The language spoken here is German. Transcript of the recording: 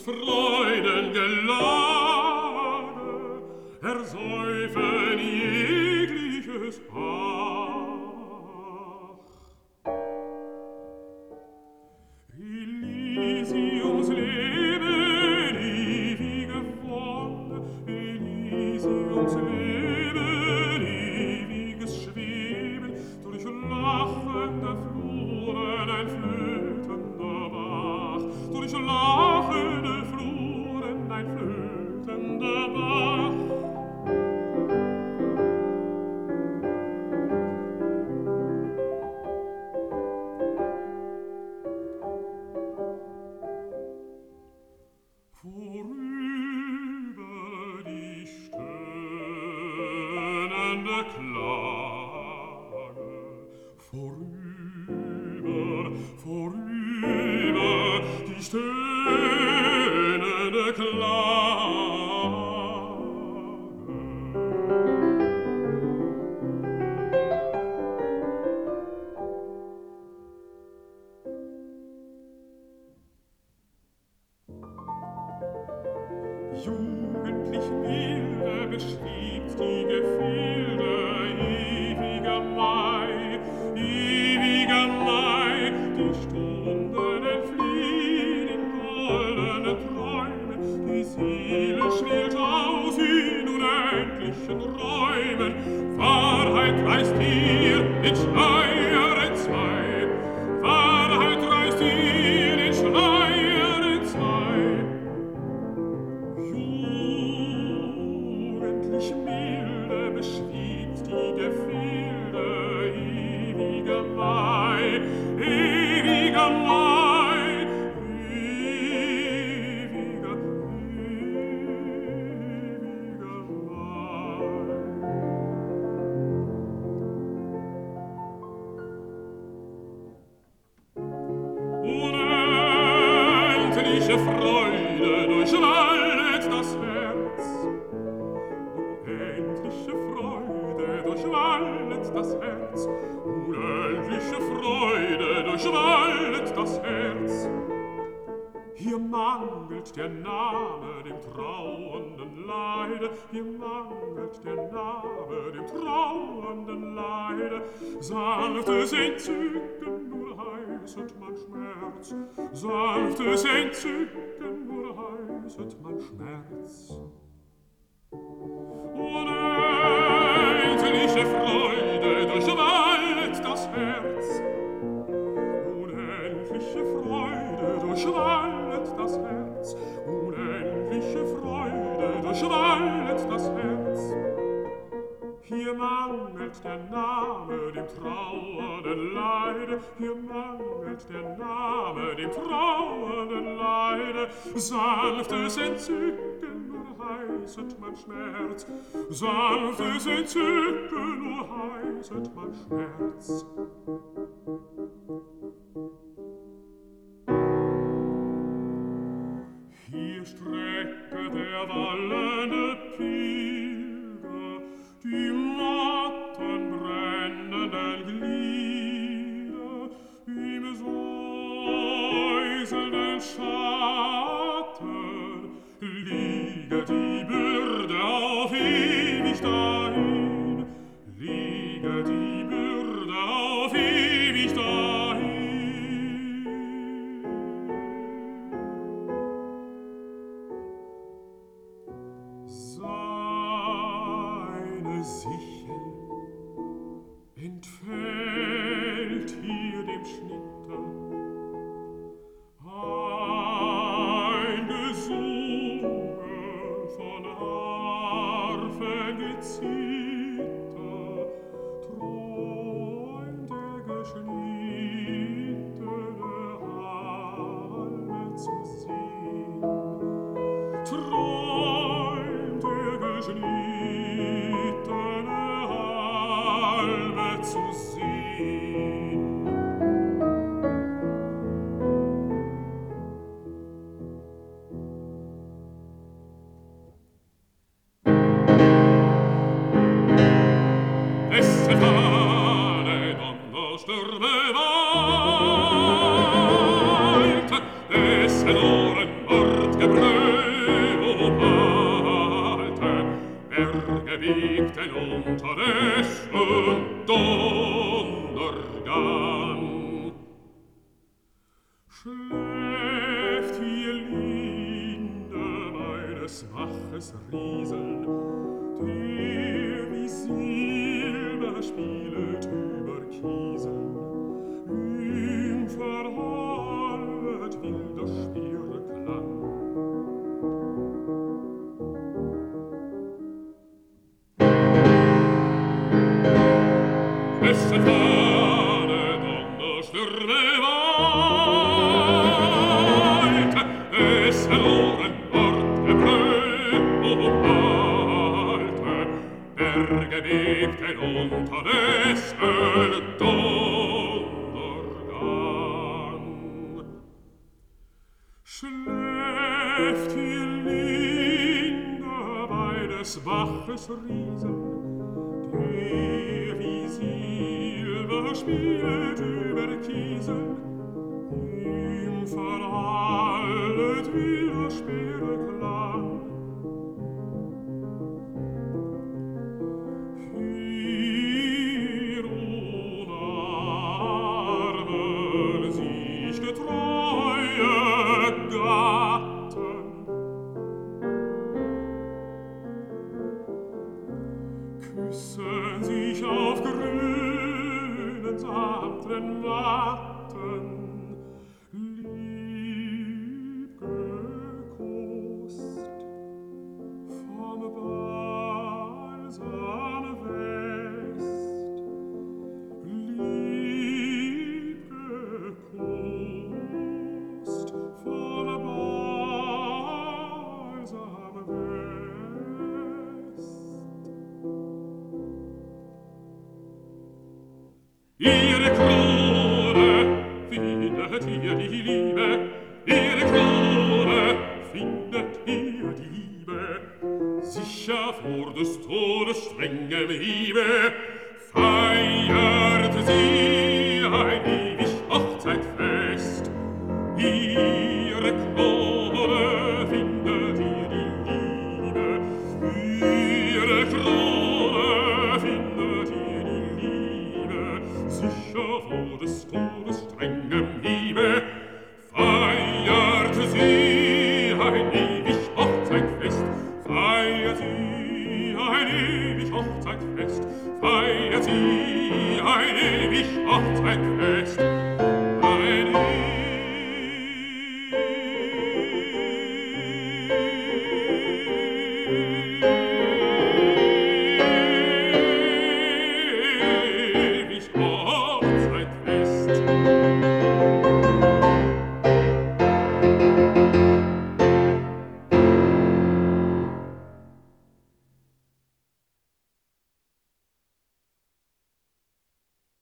Freuden gelage, ersäufen jegliches Ach. Elysiums Leben, ewige Wonne, Elysiums Leben, ewiges Schweben, durch lachende Fluren ein flötender Bach, durch lachende Fluren ein flötender Bach. Vorüber die stöhnende Klage, vorüber die stöhnende Klage. Jugendlich milde beschrieb die Gefilde ewiger Mai, die Stunden entfliehen in goldenen Träumen, die Seele schwillt aus in unendlichen Räumen, Wahrheit reißt hier den Schleier entzwei, Wahrheit reißt hier den Schleier entzwei. Jugendlich milde beschrieb die Gefilde ewiger Mai, ewiger Mai, ewiger Unendliche Freude durchwallet das Herz, unendliche Freude durchwallet das Herz, unendliche Freude durchwallet das Herz. Hier mangelt der Name dem trauernden Leide, hier mangelt der Name dem trauernden Leide. Sanftes Entzücken nur heißet mein Schmerz, sanftes Entzücken nur heißet mein Schmerz. Unendliche Freude durchwallet das Herz, unendliche Freude durchwallet das Herz, unendliche Freude durchwallet das Herz. Hier mangelt der Name dem trauernden Leide, hier mangelt der Name dem trauernden Leide. Sanftes Entzücken nur heißet mein Schmerz, sanftes Entzücken nur heißet mein Schmerz. Hier strecke der wallende Pilger die matten brennenden Glieder im säuselnden Schatten, liege die Bürde auf ewig dahin, liege die Bürde auf ewig dahin. Seine Sichel entfällt hier dem Schnitter, eingesungen von Harfengezither, träumt der geschnittene Halme zu sehen, träumt der geschnittene Halme zu sehen. Schläft hier Linde meines waches Rieseln, der wie Silber spielet über Kieseln, ihm verhallet wilder schwere Klang. Esse Fahne, Donnerstürme weit, es verloren Ortgebrüll umhalte, Berge bebten unter des Donnergang. Schläft hier Linde bei des Baches Riesen, der wie Silber spielt über Kiesel, ihm verhallet wilder schwere Klang. Hier umarmen sich getreue Gatten, küssen sich auf grünen, samtnen Matten, lieb gekosst vom Balsam West, lieb gekosst vom Balsam West. Ihre Krone findet hier die Liebe, ihre Krone findet hier die Liebe, sicher vor des Todes strengem Hiebe, feiert sie ein ewig Hochzeitfest. Ihre Krone findet hier die Liebe, ihre Krone findet hier die Liebe, sicher vor des Todes strengem Hiebe, feiert sie ein ewig Hochzeitfest, feiert sie ein ewig Hochzeitfest, feiert sie ein ewig Hochzeitfest.